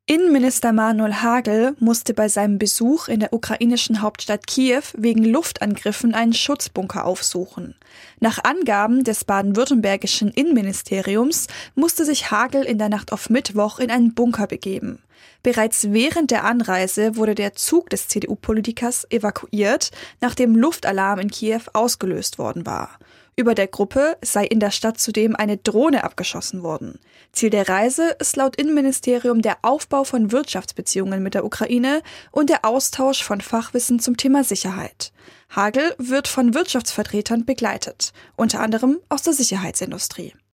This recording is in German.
Innenminister Manuel Hagel musste bei seinem Besuch in der ukrainischen Hauptstadt Kiew wegen Luftangriffen einen Schutzbunker aufsuchen. Nach Angaben des baden-württembergischen Innenministeriums musste sich Hagel in der Nacht auf Mittwoch in einen Bunker begeben. Bereits während der Anreise wurde der Zug des CDU-Politikers evakuiert, nachdem Luftalarm in Kiew ausgelöst worden war. Über der Gruppe sei in der Stadt zudem eine Drohne abgeschossen worden. Ziel der Reise ist laut Innenministerium der Aufbau von Wirtschaftsbeziehungen mit der Ukraine und der Austausch von Fachwissen zum Thema Sicherheit. Hagel wird von Wirtschaftsvertretern begleitet, unter anderem aus der Sicherheitsindustrie.